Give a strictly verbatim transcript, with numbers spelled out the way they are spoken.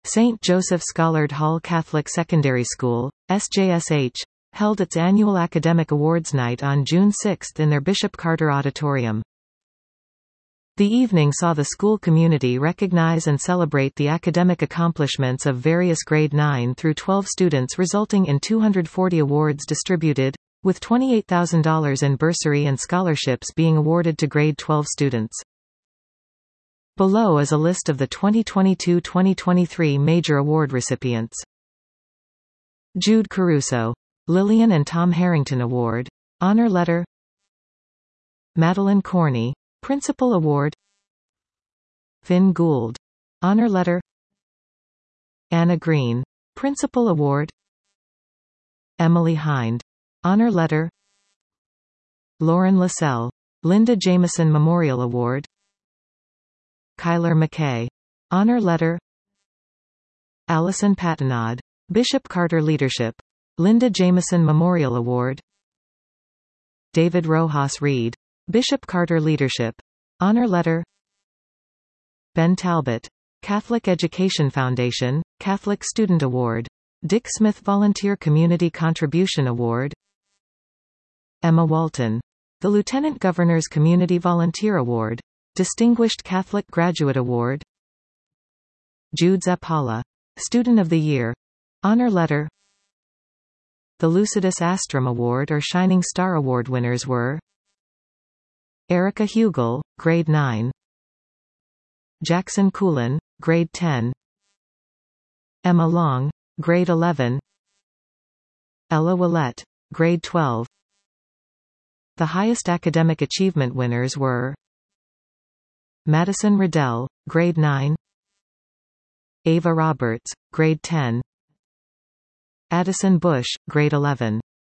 Saint Joseph Schollard Hall Catholic Secondary School, S J S H, held its annual Academic Awards Night on June sixth in their Bishop Carter Auditorium. The evening saw the school community recognize and celebrate the academic accomplishments of various grade nine through twelve students, resulting in two hundred forty awards distributed, with twenty-eight thousand dollars in bursary and scholarships being awarded to grade twelve students. Below is a list of the twenty twenty-two twenty twenty-three major award recipients. Jude Caruso. Lillian and Tom Harrington Award. Honor Letter. Madeline Corney. Principal Award. Finn Gould. Honor Letter. Anna Green. Principal Award. Emily Hind. Honor Letter. Lauren Lassell. Linda Jameson Memorial Award. Kyler McKay. Honor Letter. Allison Patternod. Bishop Carter Leadership. Linda Jameson Memorial Award. David Rojas Reed. Bishop Carter Leadership. Honor Letter. Ben Talbot. Catholic Education Foundation, Catholic Student Award. Dick Smith Volunteer Community Contribution Award. Emma Walton. The Lieutenant Governor's Community Volunteer Award. Distinguished Catholic Graduate Award. Jude Zappala. Student of the Year. Honor Letter. The Lucidus Astrum Award or Shining Star Award winners were Erica Hugel, Grade nine. Jackson Coulin, Grade ten. Emma Long, Grade eleven. Ella Willette, Grade twelve. The highest academic achievement winners were Madison Riddell, Grade nine. Ava Roberts, Grade ten. Addison Bush, Grade eleven.